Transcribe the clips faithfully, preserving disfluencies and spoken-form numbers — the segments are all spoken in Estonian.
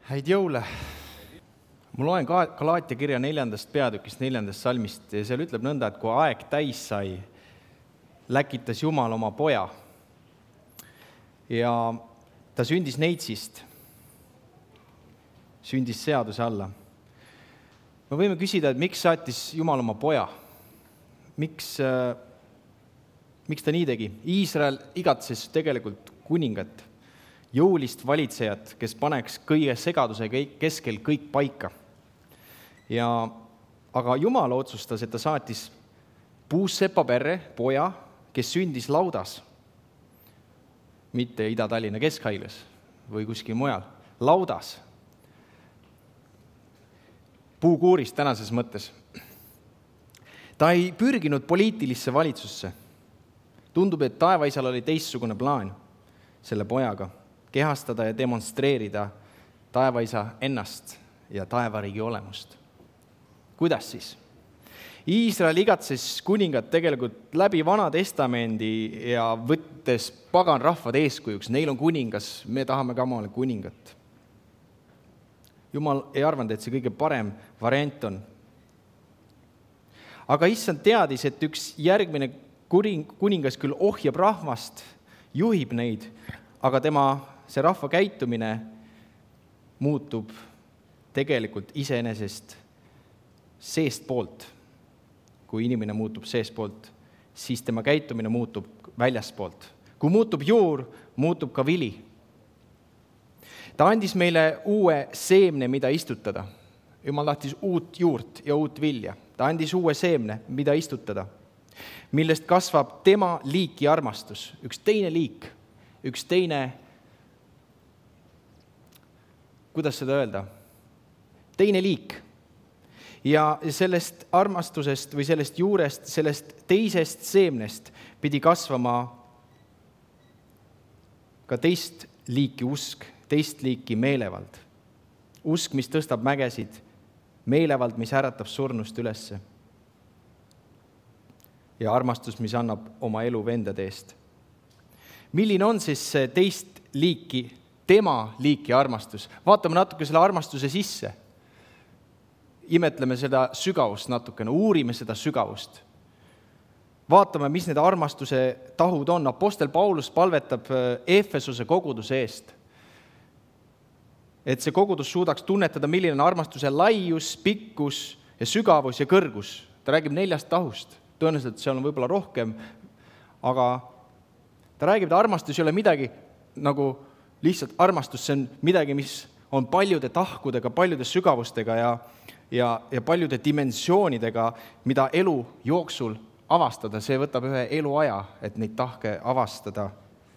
Häid jõule! Ma loen Galaatia kirja neljandast peatükist, neljandast salmist ja seal ütleb nõnda, et kui aeg täis sai, läkitas Jumal oma poja ja ta sündis neitsist, sündis seaduse alla. Me võime küsida, et miks saatis Jumal oma poja? Miks, äh, miks ta nii tegi? Iisrael igatses tegelikult kuningat, jõulist valitsejat, kes paneks kõige segaduse keskel kõik paika. Ja, aga Jumal otsustas, et ta saatis puussepa perre poja, kes sündis laudas, mitte Ida-Tallinna Keskhaiglas või kuskil mujal, laudas. Puukuurist tänases mõttes. Ta ei pürginud poliitilisse valitsusse. Tundub, et taevaisal oli teistsugune plaan selle pojaga, kehastada ja demonstreerida taevaisa ennast ja taevariigi olemust. Kuidas siis? Iisrael igatses kuningat tegelikult läbi Vana Testamendi ja võttes pagan rahvad eeskujuks. Neil on kuningas, me tahame ka omale kuningat. Jumal ei arvanud, et see kõige parem variant on. Aga issand teadis, et üks järgmine kuningas küll ohjab rahvast, juhib neid, aga tema see rahva käitumine muutub tegelikult iseenesest seestpoolt. Kui inimene muutub seestpoolt, siis tema käitumine muutub väljaspoolt. Kui muutub juur, muutub ka vili. Ta andis meile uue seemne, mida istutada. Jumal tahtis uut juurt ja uut vilja. Ta andis uue seemne, mida istutada, millest kasvab tema liiki armastus. Üks teine liik, üks teine kuidas seda öelda? Teine liik. Ja sellest armastusest või sellest juurest, sellest teisest seemnest pidi kasvama ka teist liiki usk, teist liiki meelevald. Usk, mis tõstab mägesid, meelevald, mis äratab surnust ülesse. Ja armastus, mis annab oma elu vendade eest. Milline on siis see teist liiki tema liiki armastus. Vaatame natuke selle armastuse sisse. Imetleme seda sügavust natukene, uurime seda sügavust. Vaatame, mis need armastuse tahud on. Apostel Paulus palvetab Efesuse koguduse eest. Et see kogudus suudaks tunnetada, milline on armastuse laius, pikkus ja sügavus ja kõrgus. Ta räägib neljast tahust. Tõenäoliselt seal on võib-olla rohkem, aga ta räägib, et armastus ei ole midagi nagu lihtsalt armastus, see on midagi, mis on paljude tahkudega, paljude sügavustega ja, ja, ja paljude dimensioonidega, mida elu jooksul avastada. See võtab ühe eluaja, et neid tahke avastada.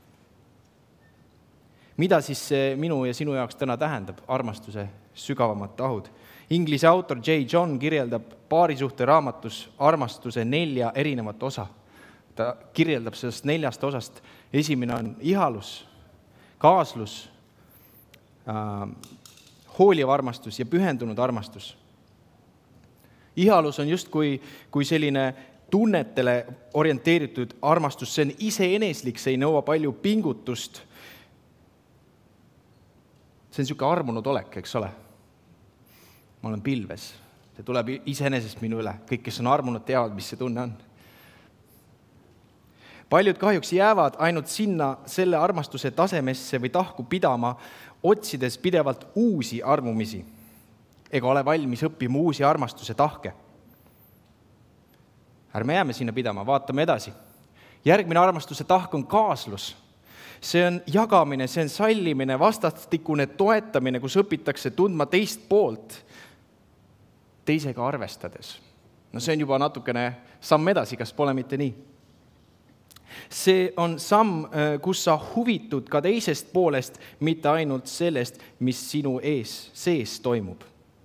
Mida siis see minu ja sinu jaoks täna tähendab, armastuse sügavamad tahud? Inglise autor J. John kirjeldab paarisuhte raamatus armastuse nelja erinevat osa. Ta kirjeldab sellest neljast osast. Esimene on ihalus, kaaslus, äh, hooliv armastus ja pühendunud armastus. Ihalus on just kui, kui selline tunnetele orienteeritud armastus, see on iseeneslik, see ei nõua palju pingutust. See on siuke armunud olek, eks ole. Ma olen pilves, see tuleb iseenesest minu üle. Kõik, kes on armunud, teavad, mis see tunne on. Paljud kahjuks jäävad ainult sinna selle armastuse tasemesse või tahku pidama, otsides pidevalt uusi armumisi, ega ole valmis õppima uusi armastuse tahke. Ärme jääme sinna pidama, vaatame edasi. Järgmine armastuse tahk on kaaslus. See on jagamine, see on sallimine, vastastikune toetamine, kus õpitakse tundma teist poolt, teisega arvestades. No see on juba natukene samm edasi, kas pole mitte nii? See on samm, kus sa huvitud ka teisest poolest, mitte ainult sellest, mis sinu ees sees toimub.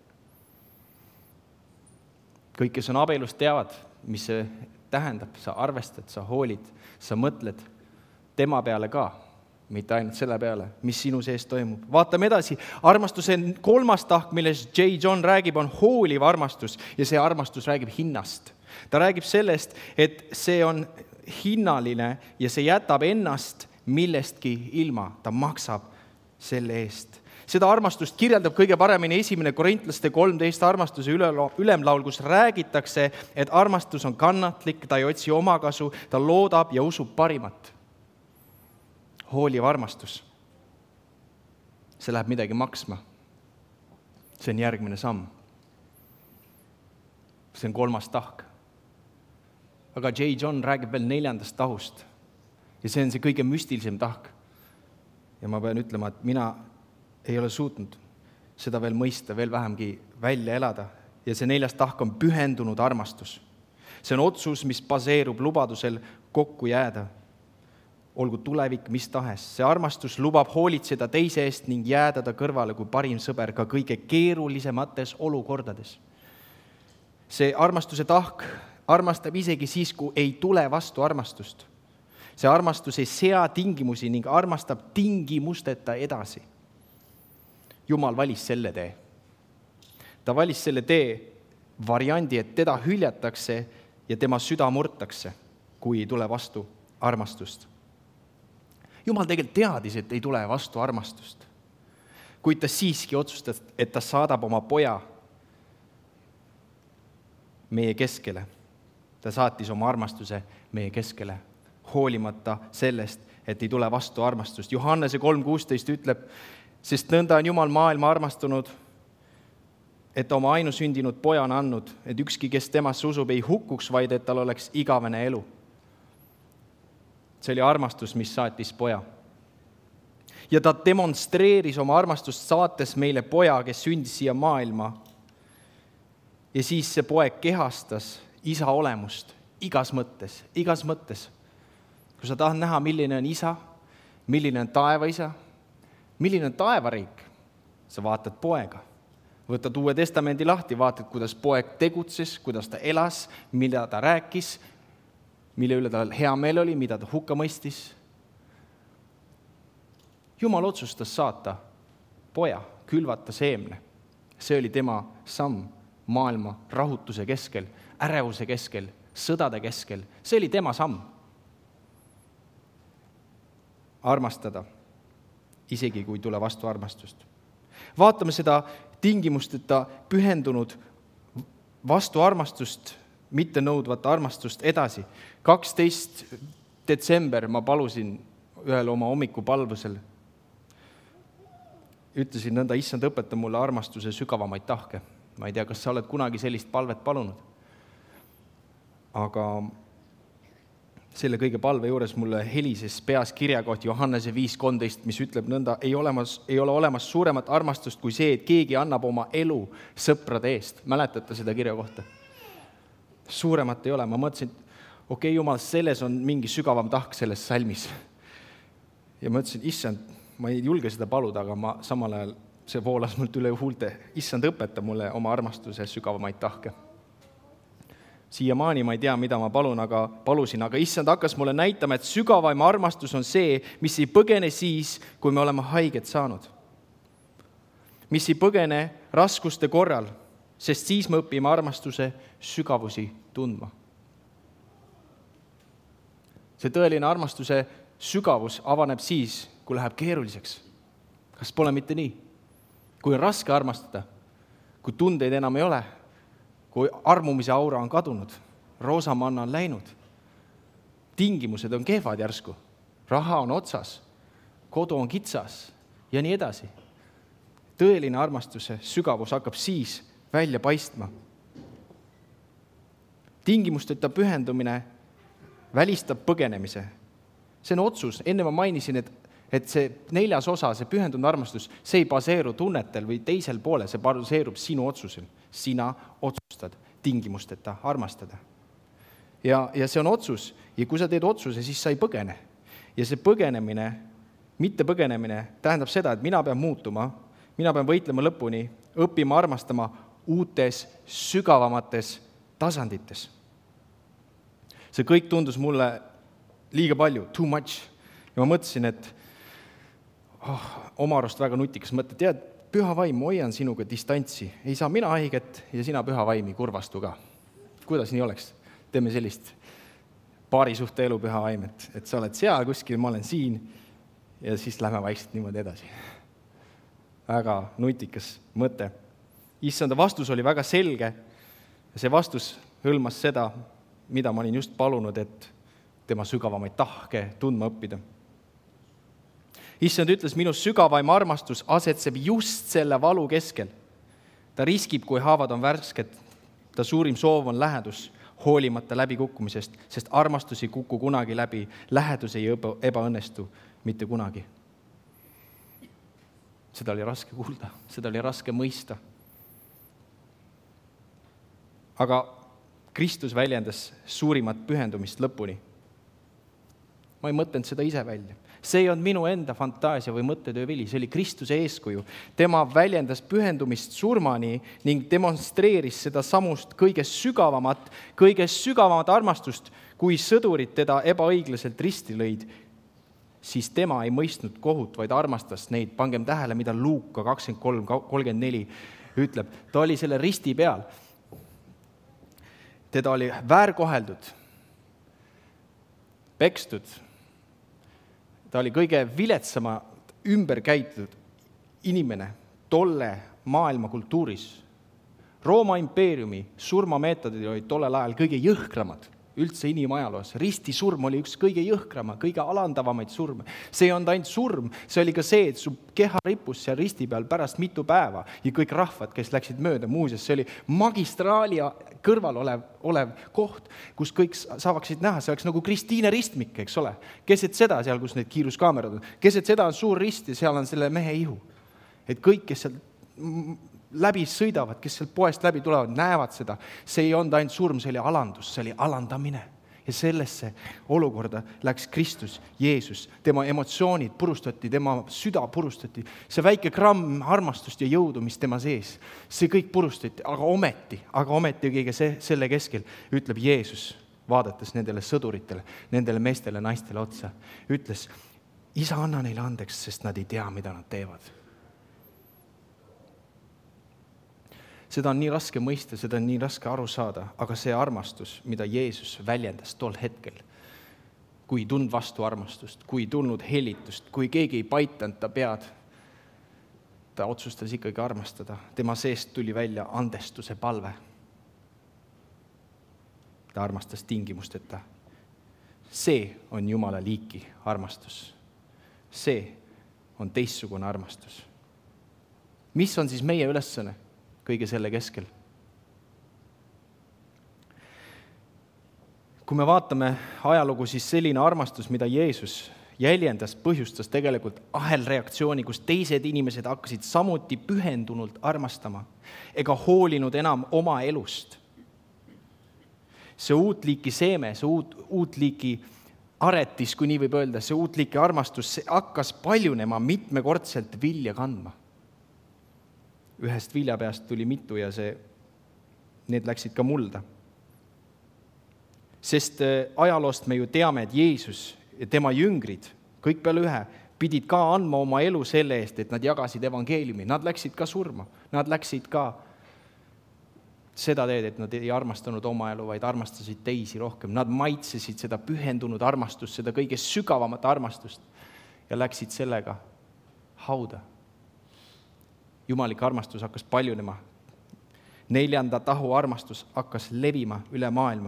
Kõik, kes on abielus, teavad, mis see tähendab. Sa arvestad, sa hoolid, sa mõtled tema peale ka, mitte ainult selle peale, mis sinu sees toimub. Vaatame edasi. Armastuse kolmas tahk, milles J. John räägib, on hooliv armastus ja see armastus räägib hinnast. Ta räägib sellest, et see on hinnaline ja see jätab ennast millestki ilma. Ta maksab selle eest. Seda armastust kirjeldab kõige paremini esimene Korintlaste kolmteist armastuse ülemlaul, kus räägitakse, et armastus on kannatlik, ta ei otsi omakasu, ta loodab ja usub parimat. Hooliv armastus. See läheb midagi maksma. See on järgmine samm. See on kolmas tahk. Aga J. John räägib veel neljandast tahust. Ja see on see kõige müstilisem tahk. Ja ma pean ütlema, et mina ei ole suutnud seda veel mõista, veel vähemgi välja elada. Ja see neljas tahk on pühendunud armastus. See on otsus, mis baseerub lubadusel kokku jääda. Olgu tulevik mis tahes. See armastus lubab hoolitseda teise eest ning jääda ta kõrvale kui parim sõber ka kõige keerulisemates olukordades. See armastuse tahk armastab isegi siis, kui ei tule vastu armastust. See armastus ei sea tingimusi ning armastab tingimusteta edasi. Jumal valis selle tee. Ta valis selle tee variandi, et teda hüljatakse ja tema süda murtakse, kui ei tule vastu armastust. Jumal tegelikult teadis, et ei tule vastu armastust. Kuid ta siiski otsustas, et ta saadab oma poja meie keskele. Ta saatis oma armastuse meie keskele, hoolimata sellest, et ei tule vastu armastust. Johannese kolm kuusteist ütleb, sest nõnda on Jumal maailma armastunud, et ta oma ainusündinud poja on andnud, et ükski, kes temasse usub, ei hukkuks, vaid et tal oleks igavene elu. See oli armastus, mis saatis poja. Ja ta demonstreeris oma armastust saates meile poja, kes sündis siia maailma. Ja siis see poeg kehastas isa olemust igas mõttes, igas mõttes. Kui sa tahad näha, milline on isa, milline on taevaisa, milline on taevariik, sa vaatad poega. Võtad Uue Testamendi lahti, vaatad, kuidas poeg tegutses, kuidas ta elas, mida ta rääkis, mille üle tal hea meel oli, mida ta hukka mõistis. Jumal otsustas saata poja, külvata seemne. See oli tema samm maailma rahutuse keskel, ärevuse keskel, sõdade keskel. See oli tema samm. Armastada, isegi kui tule vastu armastust. Vaatame seda tingimusteta pühendunud vastu armastust, mitte nõudvat armastust edasi. kaksteist detsember ma palusin ühel oma hommikupalvusel. Ütlesin nõnda, issand, õpeta mulle armastuse sügavamaid tahke. Ma ei tea, kas sa oled kunagi sellist palvet palunud. Aga selle kõige palve juures mulle helises peas kirjakoht Johannese viis kolmteist, mis ütleb nõnda, ei, olemas, ei ole olemas suuremat armastust kui see, et keegi annab oma elu sõprade eest. Mäletate seda kirjakohta? Suuremat ei ole. Ma mõtlesin, et okei, okay, Jumal, selles on mingi sügavam tahk selles salmis. Ja ma mõtlesin, issand, ma ei julge seda paluda, aga ma samal ajal see voolas mult üle huulte. Issand, õpeta mulle oma armastuse sügavamaid tahke. Siiamaani ma ei tea, mida ma palun, aga palusin, aga issand hakkas mulle näitama, et sügavaim armastus on see, mis ei põgene siis, kui me oleme haiget saanud. Mis ei põgene raskuste korral, sest siis me õpime armastuse sügavusi tundma. See tõeline armastuse sügavus avaneb siis, kui läheb keeruliseks. Kas pole mitte nii? Kui on raske armastada, kui tundeid enam ei ole, kui armumise aura on kadunud, roosamanna on läinud, tingimused on kehvad järsku, raha on otsas, kodu on kitsas ja nii edasi. Tõeline armastuse sügavus hakkab siis välja paistma. Tingimusteta pühendumine välistab põgenemise. See on otsus. Enne ma mainisin, et, et see neljas osa, see pühendunud armastus, see ei baseeru tunnetel või teisel poole, see baseerub sinu otsusel. Sina otsustad tingimusteta armastada. Ja, ja see on otsus. Ja kui sa teed otsuse, siis sa ei põgene. Ja see põgenemine, mitte põgenemine, tähendab seda, et mina pean muutuma, mina pean võitlema lõpuni, õppima armastama uutes, sügavamates tasandites. See kõik tundus mulle liiga palju, too much. Ja ma mõtlesin, et oh, oma arust väga nutikas mõte, tead, püha vaim, hoian sinuga distantsi. Ei saa mina haiget ja sina püha vaimi kurvastu ka. Kuidas nii oleks? Teeme sellist paari suhte elu püha vaim, et, et sa oled seal kuskil, ma olen siin ja siis lähme vaikselt niimoodi edasi. väga nutikas mõte. Issanda vastus oli väga selge ja see vastus hõlmas seda, mida ma olin just palunud, et tema sügavamaid tahke tundma õppida. Issand ütles, minu sügavaim armastus asetseb just selle valu keskel. Ta riskib, kui haavad on värsked. Ta suurim soov on lähedus, hoolimata läbikukkumisest, sest armastus ei kuku kunagi läbi, lähedus ei ebaõnnestu mitte kunagi. Seda oli raske kuulda, seda oli raske mõista. Aga Kristus väljendas suurimat pühendumist lõpuni. Ma ei mõtelnud seda ise välja. See ei olnud minu enda fantaasia või mõttetöö vili, see oli Kristuse eeskuju. Tema väljendas pühendumist surmani ning demonstreeris seda samust kõige sügavamat, kõige sügavamat armastust, kui sõdurid teda ebaõiglaselt risti lõid, siis tema ei mõistnud kohut, vaid armastas neid. Pangem tähele, mida Luuka kakskümmend kolm kolmkümmend neli ütleb. Ta oli selle risti peal. Teda oli väärkoheldud, pekstud. Ta oli kõige viletsama ümberkäitud inimene tolle maailma kultuuris. Rooma impeeriumi surmameetodid olid tollel ajal kõige jõhkramad üldse inimajaloos. Risti surm oli üks kõige jõhkrama, kõige alandavamaid surme. See on ainult surm, see oli ka see, et su keha rippus seal risti peal pärast mitu päeva ja kõik rahvad, kes läksid mööda. Muuseas, see oli magistraali kõrval olev, olev koht, kus kõik saavaksid näha. See oleks nagu Kristiine ristmik, eks ole. Keset seda seal, kus need kiiruskaamerad on. Keset seda on suur rist ja seal on selle mehe ihu. Et kõik, kes seal läbi sõidavad, kes seal poest läbi tulevad, näevad seda. See ei olnud ainult surm, see oli alandus, see oli alandamine. Ja sellesse olukorda läks Kristus, Jeesus. Tema emotsioonid purustati, tema süda purustati. See väike gramm armastust ja jõudu, mis tema sees. See kõik purustati, aga ometi, aga ometi kõige see, selle keskel ütleb Jeesus, vaadates nendele sõduritele, nendele meestele, naistele otsa. Ütles, isa, anna neile andeks, sest nad ei tea, mida nad teevad. Seda on nii raske mõista, seda on nii raske aru saada, aga see armastus, mida Jeesus väljendas tol hetkel, kui tund vastu armastust, kui tulnud hellitust, kui keegi ei paitanud ta pead, ta otsustas ikkagi armastada. Tema seest tuli välja andestuse palve. Ta armastas tingimusteta. See on Jumala liiki armastus. See on teistsugune armastus. Mis on siis meie ülesanne kõige selle keskel? Kui me vaatame ajalugu, siis selline armastus, mida Jeesus jäljendas, põhjustas tegelikult ahelreaktsiooni, kus teised inimesed hakkasid samuti pühendunult armastama ega hoolinud enam oma elust. See uut liiki seeme, see uut, uut liiki aretis, kui nii võib öelda, see uut liiki armastus, see hakkas paljunema mitmekordselt vilja kandma. Ühest viljapeast tuli mitu ja see, need läksid ka mulda. Sest ajaloost me ju teame, et Jeesus ja tema jüngrid, kõik peale ühe, pidid ka andma oma elu selle eest, et nad jagasid evangeeliumi. Nad läksid ka surma, nad läksid ka seda teed, et nad ei armastanud oma elu, vaid armastasid teisi rohkem. Nad maitsesid seda pühendunud armastust, seda kõige sügavamat armastust ja läksid sellega hauda. Jumalik armastus hakkas paljunema. Neljanda tahu armastus hakkas levima üle maailma.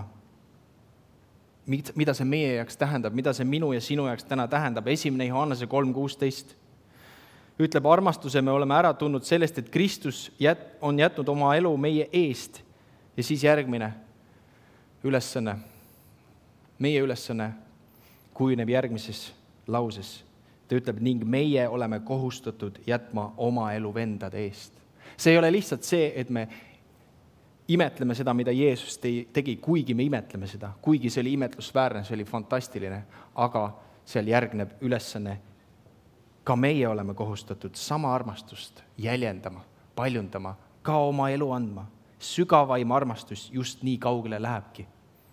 Mida see meie jaoks tähendab, mida see minu ja sinu jaoks täna tähendab? Esimene Johannese kolm kuusteist ütleb, armastuse me oleme ära tundnud sellest, et Kristus jät, on jätnud oma elu meie eest. Ja siis järgmine ülesanne, meie ülesanne kujuneb järgmises lauses. Ta ütleb, ning meie oleme kohustatud jätma oma elu vendade eest. See ei ole lihtsalt see, et me imetleme seda, mida Jeesus tegi, kuigi me imetleme seda, kuigi see oli imetlusväärne, see oli fantastiline, aga seal järgneb ülesanne. Ka meie oleme kohustatud sama armastust jäljendama, paljundama, ka oma elu andma. Sügavaim armastus just nii kaugele lähebki.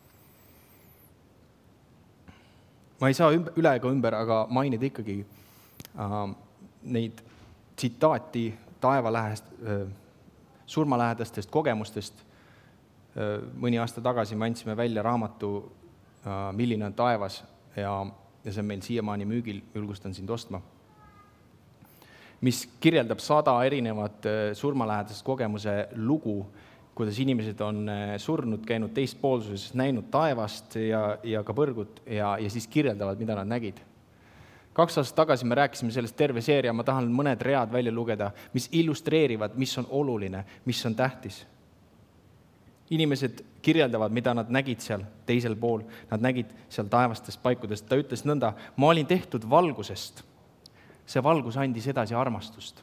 Ma ei saa üle ega ümber, aga mainida ikkagi äh, neid tsitaati taevalähest, äh, surmalähedastest kogemustest. Äh, mõni aasta tagasi me andsime välja raamatu äh, Milline on taevas ja, ja see on meil siiamaani müügil, julgustan sind ostma. mis kirjeldab sada erinevat surmalähedast kogemuse lugu, kuidas inimesed on surnud, käinud teistpoolsuses, näinud taevast ja, ja ka põrgut ja, ja siis kirjeldavad, mida nad nägid. Kaks aastat tagasi me rääkisime sellest terve seeria, ma tahan mõned read välja lugeda, mis illustreerivad, mis on oluline, mis on tähtis. Inimesed kirjeldavad, mida nad nägid seal teisel pool, nad nägid seal taevastest paikudest. Ta ütles nõnda, ma olin tehtud valgusest. See valgus andis edasi armastust.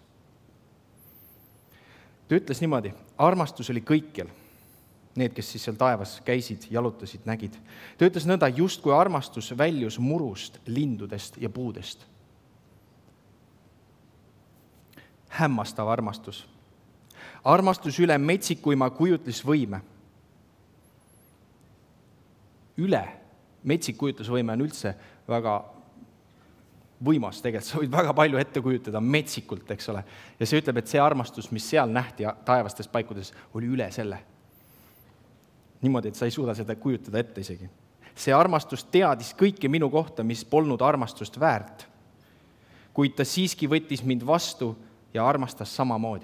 Ta ütles niimoodi, armastus oli kõikjal. Need, kes siis seal taevas käisid, jalutasid, nägid. Ta ütles nõnda, just kui armastus väljus murust, lindudest ja puudest. Hämmastav armastus. Armastus üle metsikuima kujutlusvõime. Üle metsik kujutlusvõime on üldse väga võimas tegelikult. Sa võid väga palju ette kujutada metsikult, eks ole. Ja see ütleb, et see armastus, mis seal nähti taevastes paikudes, oli üle selle. Niimoodi, et sa ei suuda seda kujutada ette isegi. See armastus teadis kõike minu kohta, mis polnud armastust väärt. Kuid ta siiski võttis mind vastu ja armastas samamoodi.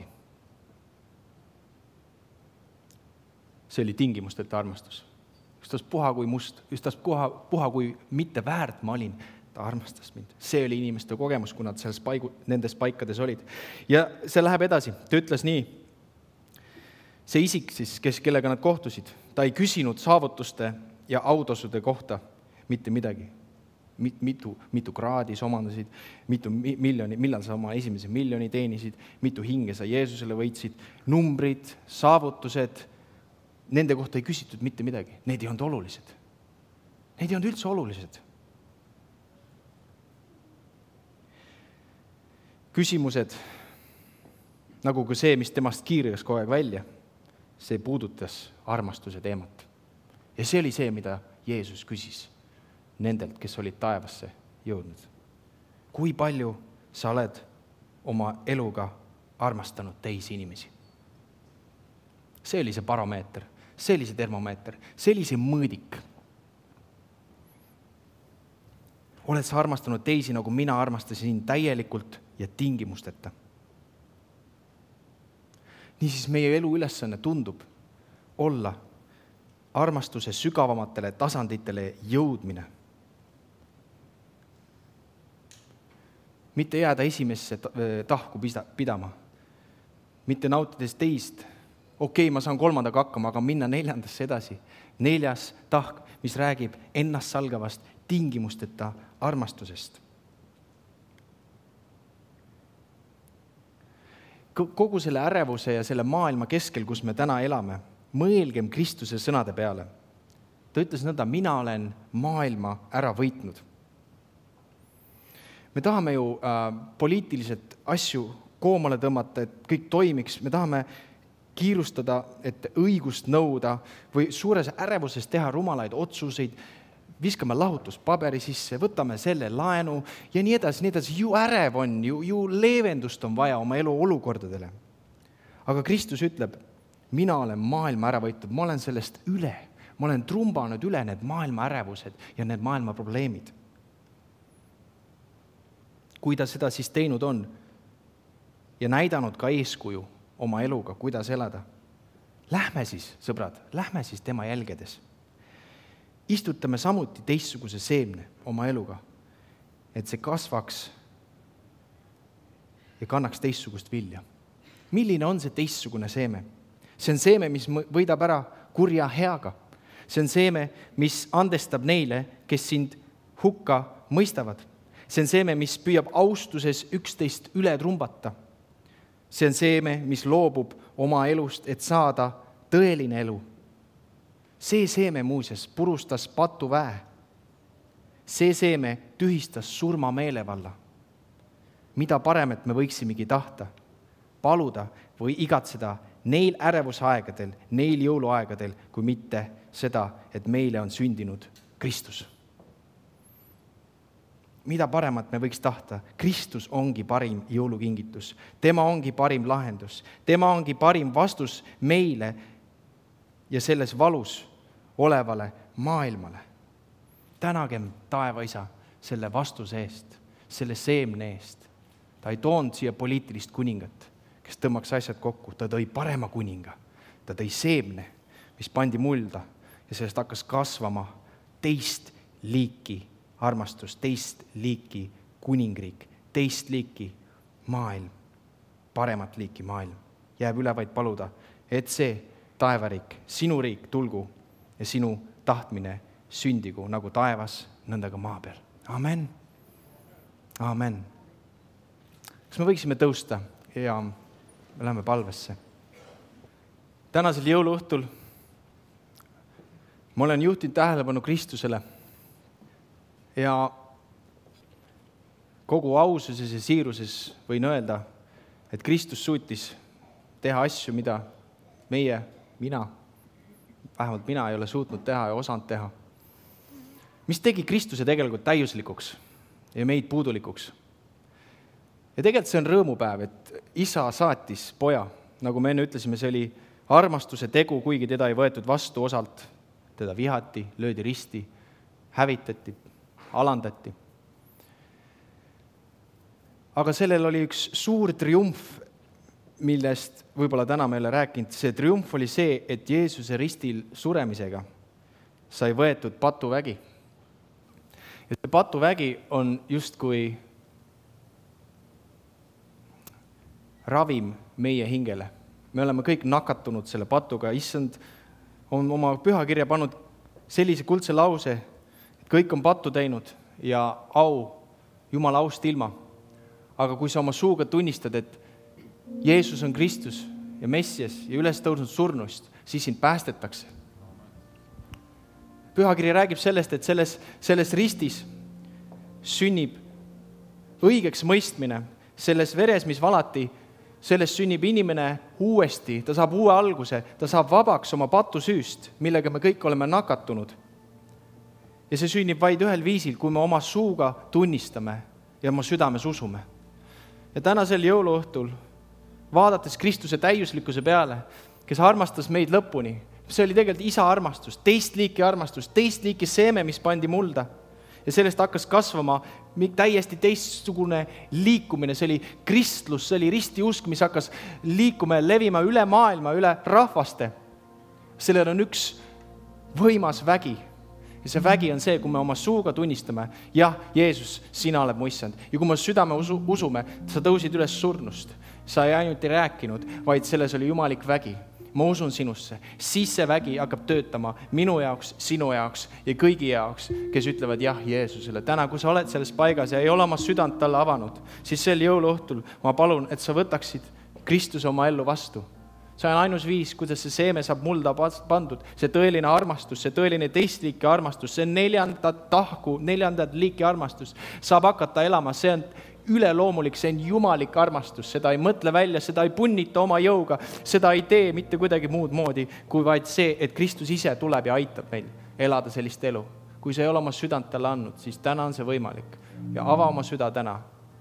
See oli tingimusteta armastus. Üstas puha kui must, üstas puha, puha kui mitte väärt ma olin, ta armastas mind. See oli inimeste kogemus, kui nad selles paigu, nendes paikades olid. Ja see läheb edasi. Ta ütles nii, see isik siis, kes, kellega nad kohtusid, ta ei küsinud saavutuste ja autosude kohta mitte midagi. Mitu, mitu kraadis omandasid, mitu miljoni, millal sa oma esimese miljoni teenisid, mitu hinge sa Jeesusele võitsid, numbrid, saavutused, nende kohta ei küsitud mitte midagi. Need ei olnud olulised. Need ei olnud üldse olulised. Küsimused, nagu ka see, mis temast kiirgas kogu aeg välja, see puudutas armastuse teemat. Ja see oli see, mida Jeesus küsis nendelt, kes olid taevasse jõudnud. Kui palju sa oled oma eluga armastanud teisi inimesi? See oli see baromeeter. See oli see termomeeter, see oli see mõõdik. Oled sa armastanud teisi, nagu mina armastasin täielikult ja tingimusteta. Niisiis meie elu ülesanne tundub olla armastuse sügavamatele tasanditele jõudmine. Mitte jääda esimesse tahku pidama, mitte nautides teist. Okei, ma saan kolmandaga hakkama, aga minna neljandasse edasi. Neljas tahk, mis räägib ennast salgavast tingimusteta armastusest. Kogu selle ärevuse ja selle maailma keskel, kus me täna elame, mõelgem Kristuse sõnade peale. Ta ütles nõnda, mina olen maailma ära võitnud. Me tahame ju äh, poliitiliselt asju koomale tõmmata, et kõik toimiks. Me tahame kiirustada, et õigust nõuda või suures ärevuses teha rumalaid otsuseid, viskame lahutuspaberi sisse, võtame selle laenu ja nii edasi, nii edasi. Ju ärev on, ju, ju leevendust on vaja oma elu olukordadele. Aga Kristus ütleb, mina olen maailma ära võitud, ma olen sellest üle, ma olen trumbanud üle need maailma ärevused ja need maailma probleemid. Kui ta seda siis teinud on ja näidanud ka eeskuju oma eluga, kuidas elada. Lähme siis, sõbrad, lähme siis tema jälgedes. Istutame samuti teistsuguse seemne oma eluga, et see kasvaks ja kannaks teistsugust vilja. Milline on see teistsugune seeme? See on seeme, mis võidab ära kurja heaga. See on seeme, mis andestab neile, kes sind hukka mõistavad. See on seeme, mis püüab austuses üksteist üle trumbata. See on seeme, mis loobub oma elust, et saada tõeline elu. See seeme muuses purustas patuväe. See seeme tühistas surma meelevalla. Mida paremat me võiksimegi tahta, paluda või igatseda neil ärevusaegadel, neil jõuluaegadel, kui mitte seda, et meile on sündinud Kristus. Mida paremat me võiks tahta? Kristus ongi parim jõulukingitus. Tema ongi parim lahendus. Tema ongi parim vastus meile ja selles valus olevale maailmale. Tänagem taeva isa selle vastuse eest, selle seemne eest. Ta ei toonud siia poliitilist kuningat, kes tõmbaks asjad kokku. Ta tõi parema kuninga. Ta tõi seemne, mis pandi mulda ja sellest hakkas kasvama teist liiki armastus, teist liiki kuningriik, teist liiki maailm, paremat liiki maailm. Jääb üle vaid paluda, et see taevariik, sinu riik tulgu ja sinu tahtmine sündigu nagu taevas, nõnda ka maa peal. Amen. Amen. Kas me võiksime tõusta ja me läheme palvesse? Tänasel jõuluõhtul ma olen juhtinud tähelepanu Kristusele ja kogu aususes ja siiruses võin öelda, et Kristus suutis teha asju, mida meie, mina, vähemalt mina ei ole suutnud teha ja osanud teha. Mis tegi Kristuse tegelikult täiuslikuks ja meid puudulikuks. Ja tegelikult see on rõõmupäev, et isa saatis poja. Nagu me enne ütlesime, see oli armastuse tegu, kuigi teda ei võetud vastu osalt. Teda vihati, löödi risti, hävitati, alandati. Aga sellel oli üks suur triumf, millest võib-olla täna meile rääkinud. See triumf oli see, et Jeesuse ristil suremisega sai võetud patuvägi. Ja see patuvägi on justkui ravim meie hingele. Me oleme kõik nakatunud selle patuga. Issand on oma pühakirja pannud sellise kuldse lause, et kõik on pattu teinud ja au, Jumala aust ilma. Aga kui sa oma suuga tunnistad, et Jeesus on Kristus ja Messias ja üles tõusnud surnust, siis sind päästetakse. Pühakiri räägib sellest, et selles, selles ristis sünnib õigeks mõistmine. Selles veres, mis valati, sellest sünnib inimene uuesti. Ta saab uue alguse, ta saab vabaks oma patusüüst, millega me kõik oleme nakatunud. Ja see sünnib vaid ühel viisil, kui me oma suuga tunnistame ja oma südames usume. Ja tänasel jõuluõhtul, vaadates Kristuse täiuslikkuse peale, kes armastas meid lõpuni, see oli tegelikult isa armastus, teist liiki armastus, teist liiki seeme, mis pandi mulda. Ja sellest hakkas kasvama täiesti teistsugune liikumine. See oli kristlus, see oli ristiusk, mis hakkas liikuma ja levima üle maailma, üle rahvaste. Sellel on üks võimas vägi. Ja see vägi on see, kui me oma suuga tunnistame, jah, Jeesus, sina oled mu issand. Ja kui me südame usu, usume, sa tõusid üles surnust. Sa ei ainult ei rääkinud, vaid selles oli jumalik vägi. Ma usun sinusse. Siis see vägi hakkab töötama minu jaoks, sinu jaoks ja kõigi jaoks, kes ütlevad jah Jeesusele. Täna, kui sa oled selles paigas ja ei ole oma südant talle avanud, siis sel jõuluõhtul ma palun, et sa võtaksid Kristuse oma ellu vastu. See on ainus viis, kuidas see seeme saab mulda pandud. See tõeline armastus, see tõeline teist liiki armastus, see neljandat tahku, neljandat liiki armastus saab hakata elama. See on üleloomulik, see on jumalik armastus. Seda ei mõtle välja, seda ei punnita oma jõuga, seda ei tee mitte kuidagi muud moodi, kui vaid see, et Kristus ise tuleb ja aitab meil elada sellist elu. Kui sa ei ole oma südant talle andnud, siis täna on see võimalik. Ja ava oma süda täna.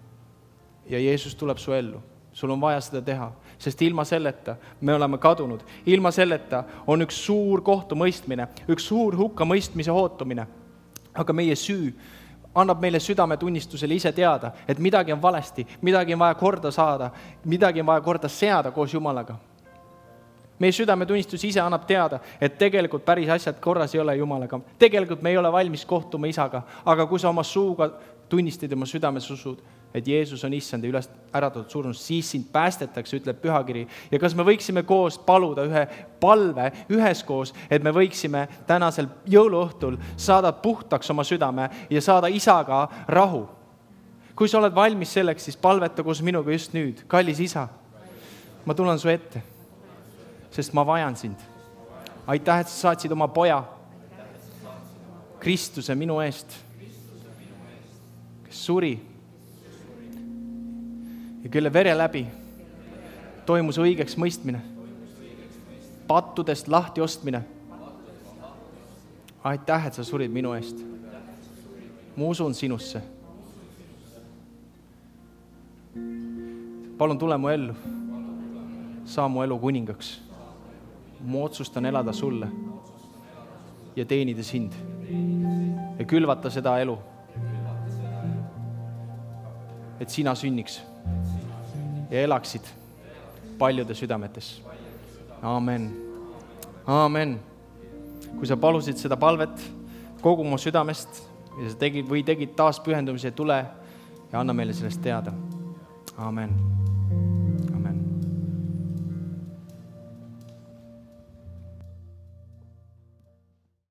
Ja Jeesus tuleb su ellu. Sul on vaja seda teha, sest ilma selleta me oleme kadunud. Ilma selleta on üks suur kohtumõistmine, üks suur hukkamõistmise ootumine. Aga meie süü annab meile südametunnistusele ise teada, et midagi on valesti, midagi on vaja korda saada, midagi on vaja korda seada koos Jumalaga. Meie südametunnistus ise annab teada, et tegelikult päris asjad korras ei ole Jumalaga. Tegelikult me ei ole valmis kohtuma isaga, aga kui sa oma suuga tunnistad oma südames usud, et Jeesus on issand ja üles äratatud surnust, siis sind päästetakse, ütleb pühakiri. Ja kas me võiksime koos paluda ühe palve üheskoos, et me võiksime tänasel jõuluõhtul saada puhtaks oma südame ja saada isaga rahu. Kui sa oled valmis selleks, siis palveta koos minuga just nüüd. Kallis isa, ma tulen su ette, sest ma vajan sind. Aitäh, et sa saatsid oma poja, Kristuse minu eest, kes suri ja kelle vere läbi toimus õigeks mõistmine, pattudest lahti ostmine. Aitäh, et sa surid minu eest. Ma usun sinusse. Palun tule mu ellu. Saa mu elu kuningaks. Ma otsustan elada sulle ja teenida sind ja külvata seda elu, et sina sünniks ja elaksid paljude südametes. Aamen. Aamen. Kui sa palusid seda palvet kogu mu südamest ja sa tegid või tegid taas pühendumise, tule ja anna meile sellest teada. Aamen.